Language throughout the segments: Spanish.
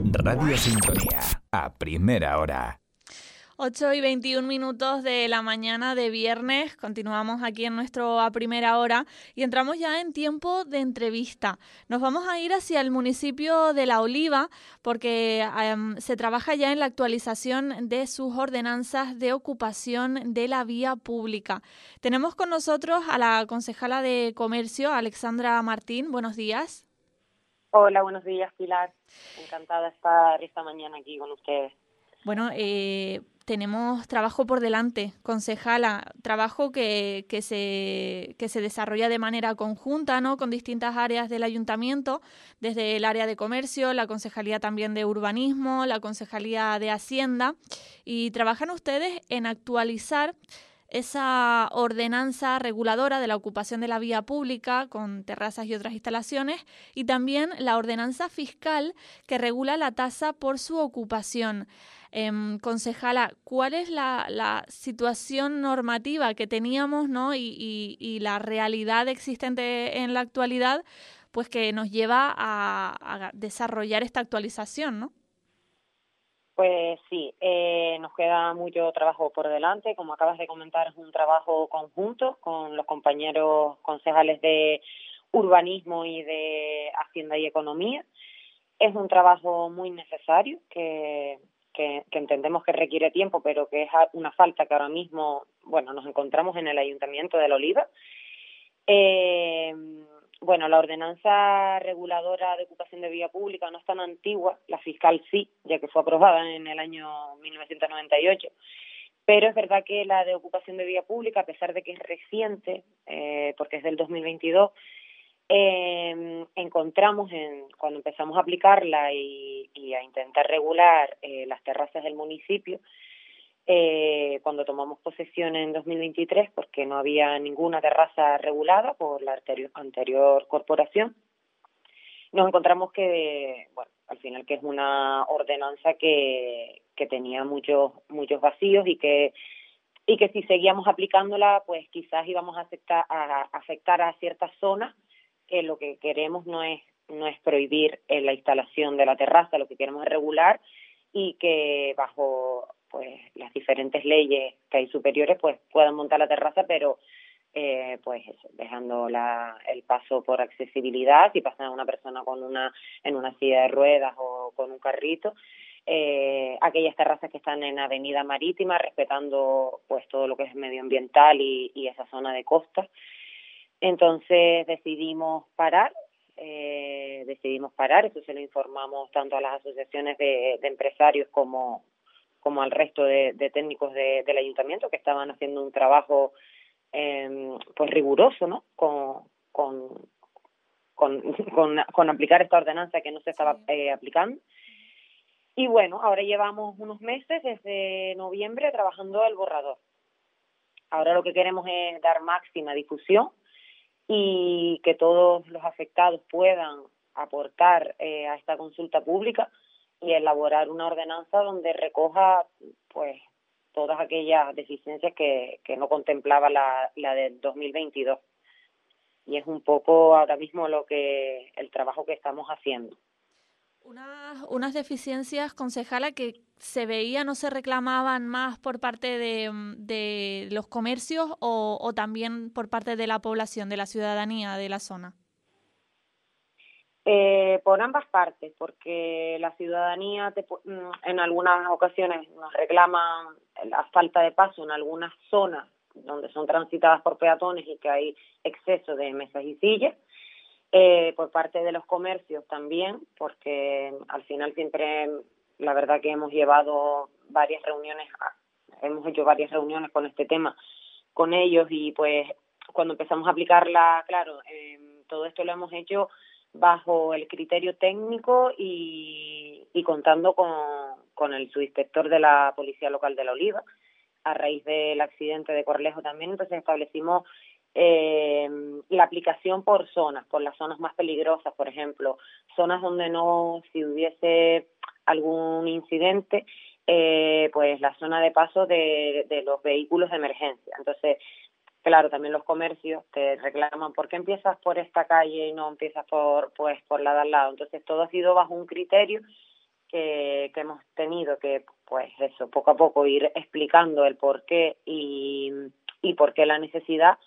Radio Sintonía, a primera hora. 8:21 de la mañana de viernes, continuamos aquí en nuestro A Primera Hora y entramos ya en tiempo de entrevista. Nos vamos a ir hacia el municipio de La Oliva porque se trabaja ya en la actualización de sus ordenanzas de ocupación de la vía pública. Tenemos con nosotros a la concejala de Comercio, Alexandra Martín. Buenos días. Hola, buenos días, Pilar. Encantada de estar esta mañana aquí con ustedes. Bueno, tenemos trabajo por delante, concejala, trabajo que se desarrolla de manera conjunta, ¿no?, con distintas áreas del ayuntamiento, desde el área de comercio, la concejalía también de urbanismo, la concejalía de Hacienda, y trabajan ustedes en actualizar esa ordenanza reguladora de la ocupación de la vía pública con terrazas y otras instalaciones, y también la ordenanza fiscal que regula la tasa por su ocupación. Concejala, ¿cuál es la situación normativa que teníamos, ¿no?, y la realidad existente en la actualidad, pues que nos lleva a desarrollar esta actualización, ¿no? Pues sí, nos queda mucho trabajo por delante. Como acabas de comentar, es un trabajo conjunto con los compañeros concejales de urbanismo y de Hacienda y Economía. Es un trabajo muy necesario que entendemos que requiere tiempo, pero que es una falta que ahora mismo, bueno, nos encontramos en el Ayuntamiento de La Oliva. Bueno, la ordenanza reguladora de ocupación de vía pública no es tan antigua, la fiscal sí, ya que fue aprobada en el año 1998, pero es verdad que la de ocupación de vía pública, a pesar de que es reciente, porque es del 2022, encontramos cuando empezamos a aplicarla y a intentar regular las terrazas del municipio, cuando tomamos posesión en 2023, porque no había ninguna terraza regulada por la anterior corporación, nos encontramos que, bueno, al final que es una ordenanza que tenía muchos vacíos y que si seguíamos aplicándola, pues quizás íbamos a afectar a ciertas zonas, que lo que queremos no es prohibir la instalación de la terraza, lo que queremos es regular y que bajo pues las diferentes leyes que hay superiores pues puedan montar la terraza, pero pues eso, dejando el paso por accesibilidad. Si pasa una persona en una silla de ruedas o con un carrito, aquellas terrazas que están en avenida marítima, respetando pues todo lo que es medioambiental y esa zona de costa. Entonces decidimos parar, eso se lo informamos tanto a las asociaciones de empresarios como al resto de técnicos del ayuntamiento, que estaban haciendo un trabajo pues riguroso, ¿no?, con aplicar esta ordenanza que no se estaba aplicando. Y bueno, ahora llevamos unos meses, desde noviembre, trabajando el borrador. Ahora lo que queremos es dar máxima difusión y que todos los afectados puedan aportar a esta consulta pública y elaborar una ordenanza donde recoja pues todas aquellas deficiencias que no contemplaba la del 2022. Y es un poco ahora mismo el trabajo que estamos haciendo. Unas deficiencias, concejala, que se veían o se reclamaban más por parte de los comercios o también por parte de la población, de la ciudadanía de la zona. Por ambas partes, porque la ciudadanía en algunas ocasiones nos reclama la falta de paso en algunas zonas donde son transitadas por peatones y que hay exceso de mesas y sillas. Por parte de los comercios también, porque al final siempre, la verdad que hemos hecho varias reuniones con este tema con ellos, y pues cuando empezamos a aplicarla, claro, todo esto lo hemos hecho bajo el criterio técnico y contando con el subinspector de la Policía Local de La Oliva, a raíz del accidente de Corlejo también. Entonces establecimos la aplicación por zonas, por las zonas más peligrosas, por ejemplo, zonas donde si hubiese algún incidente, pues la zona de paso de los vehículos de emergencia. Entonces, claro, también los comercios te reclaman, ¿por qué empiezas por esta calle y no empiezas por la de al lado? Entonces, todo ha sido bajo un criterio que hemos tenido que, pues eso, poco a poco ir explicando el por qué y por qué la necesidad.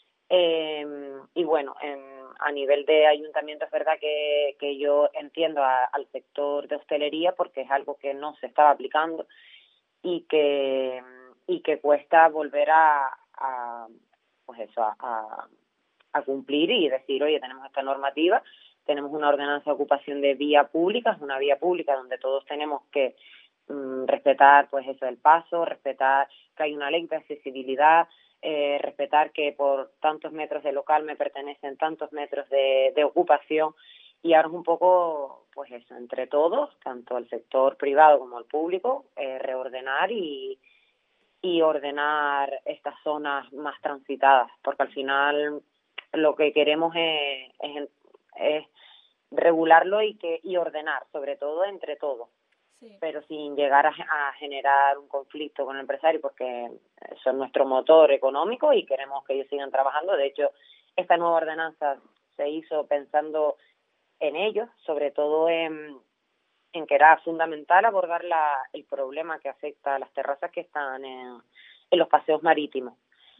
Y bueno, a nivel de ayuntamiento es verdad que yo entiendo al sector de hostelería, porque es algo que no se estaba aplicando y que cuesta volver pues eso, a cumplir y decir, oye, tenemos esta normativa, tenemos una ordenanza de ocupación de vía pública, es una vía pública donde todos tenemos que respetar, pues eso, el paso, respetar que hay una ley de accesibilidad, respetar que por tantos metros de local me pertenecen tantos metros de ocupación, y ahora es un poco, pues eso, entre todos, tanto el sector privado como el público, reordenar y ordenar estas zonas más transitadas, porque al final lo que queremos es regularlo y ordenar, sobre todo entre todos. Sí. Pero sin llegar a generar un conflicto con el empresario, porque eso es nuestro motor económico y queremos que ellos sigan trabajando. De hecho, esta nueva ordenanza se hizo pensando en ellos, sobre todo en que era fundamental abordar el problema que afecta a las terrazas que están en los paseos marítimos.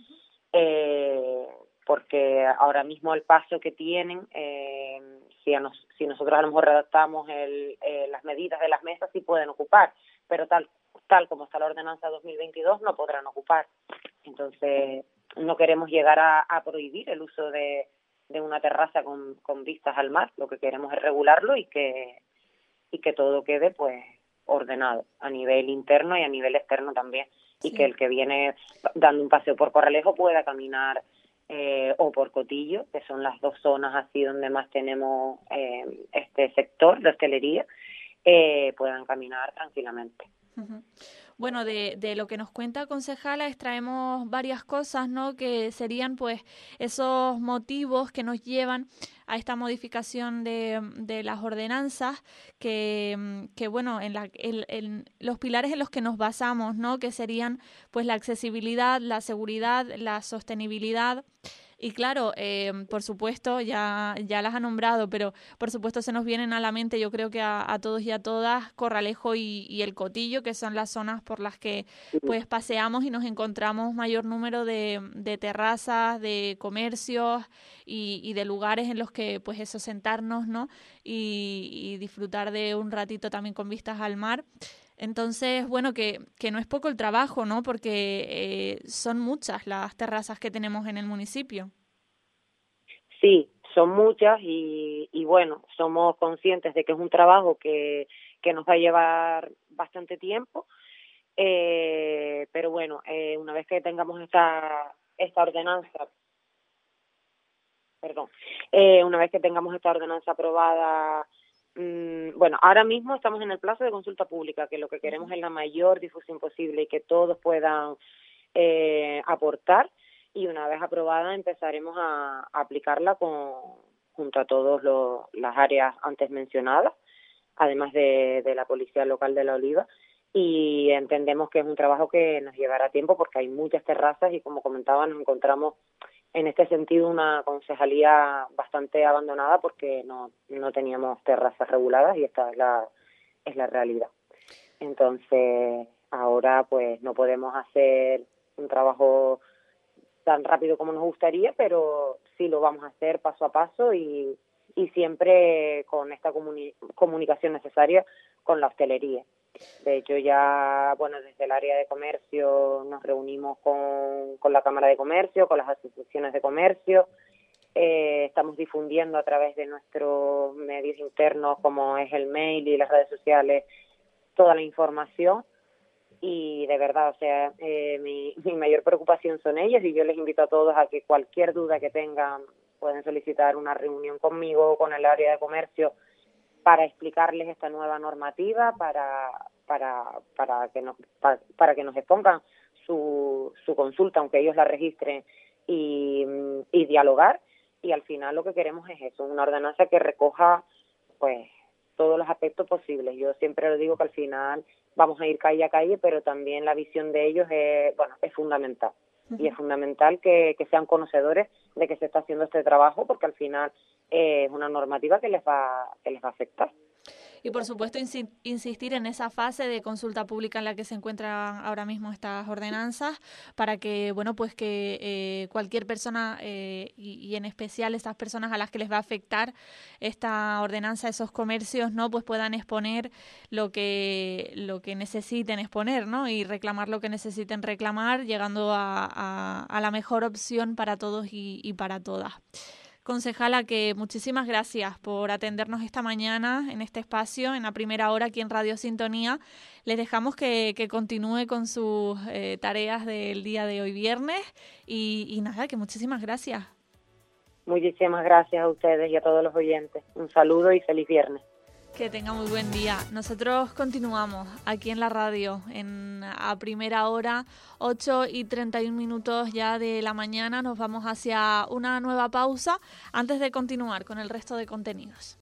Porque ahora mismo el paso que tienen, si nosotros a lo mejor redactamos las medidas de las mesas, sí pueden ocupar, pero tal como está la ordenanza 2022 no podrán ocupar. Entonces no queremos llegar a prohibir el uso de una terraza con vistas al mar. Lo que queremos es regularlo y que todo quede pues ordenado a nivel interno y a nivel externo también. Sí. Y que el que viene dando un paseo por Corralejo pueda caminar o por Cotillo, que son las dos zonas así donde más tenemos este sector de hostelería, puedan caminar tranquilamente. Uh-huh. Bueno, de lo que nos cuenta, concejala, extraemos varias cosas, ¿no? Que serían, pues, esos motivos que nos llevan a esta modificación de las ordenanzas, que bueno, en los pilares en los que nos basamos, ¿no? Que serían, pues, la accesibilidad, la seguridad, la sostenibilidad. Y claro, por supuesto, ya las ha nombrado, pero por supuesto se nos vienen a la mente, yo creo que a todos y a todas, Corralejo y el Cotillo, que son las zonas por las que pues paseamos y nos encontramos mayor número de terrazas, de comercios y de lugares en los que pues eso, sentarnos, ¿no? Y disfrutar de un ratito también con vistas al mar. Entonces, bueno, que no es poco el trabajo, ¿no? Porque son muchas las terrazas que tenemos en el municipio. Sí, son muchas y bueno, somos conscientes de que es un trabajo que nos va a llevar bastante tiempo, pero bueno, una vez que tengamos esta ordenanza, una vez que tengamos esta ordenanza aprobada. Bueno, ahora mismo estamos en el plazo de consulta pública, que lo que queremos es la mayor difusión posible y que todos puedan aportar, y una vez aprobada empezaremos a aplicarla junto a todas las áreas antes mencionadas, además de la Policía Local de La Oliva, y entendemos que es un trabajo que nos llevará tiempo porque hay muchas terrazas y, como comentaba, nos encontramos en este sentido una concejalía bastante abandonada porque no teníamos terrazas reguladas, y esta es la realidad. Entonces, ahora pues no podemos hacer un trabajo tan rápido como nos gustaría, pero sí lo vamos a hacer paso a paso y siempre con esta comunicación necesaria con la hostelería. De hecho, ya, bueno, desde el área de comercio nos reunimos con la Cámara de Comercio, con las asociaciones de comercio. Estamos difundiendo a través de nuestros medios internos, como es el mail y las redes sociales, toda la información. Y de verdad, o sea, mi mayor preocupación son ellas, y yo les invito a todos a que cualquier duda que tengan pueden solicitar una reunión conmigo o con el área de comercio para explicarles esta nueva normativa, para que nos expongan su consulta, aunque ellos la registren, y dialogar. Y al final lo que queremos es eso, una ordenanza que recoja pues todos los aspectos posibles. Yo siempre lo digo, que al final vamos a ir calle a calle, pero también la visión de ellos es fundamental. Uh-huh. Y es fundamental que sean conocedores de que se está haciendo este trabajo, porque al final es una normativa que les va a afectar. Y por supuesto insistir en esa fase de consulta pública en la que se encuentran ahora mismo estas ordenanzas, para que, bueno, pues que cualquier persona y en especial esas personas a las que les va a afectar esta ordenanza, esos comercios, ¿no? Pues puedan exponer lo que necesiten exponer, ¿no? Y reclamar lo que necesiten reclamar, llegando a la mejor opción para todos y para todas. Concejala, que muchísimas gracias por atendernos esta mañana en este espacio, en la primera hora aquí en Radio Sintonía. Les dejamos que continúe con sus tareas del día de hoy viernes y nada, que muchísimas gracias. Muchísimas gracias a ustedes y a todos los oyentes. Un saludo y feliz viernes. Que tenga muy buen día. Nosotros continuamos aquí en la radio a primera hora, 8:31 ya de la mañana. Nos vamos hacia una nueva pausa antes de continuar con el resto de contenidos.